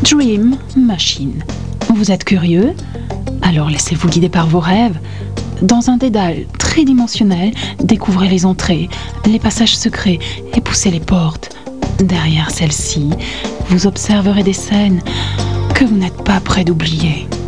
Dream Machine. Vous êtes curieux? Alors laissez-vous guider par vos rêves. Dans un dédale tridimensionnel, découvrez les entrées, les passages secrets et poussez les portes. Derrière celles-ci, vous observerez des scènes que vous n'êtes pas prêt d'oublier.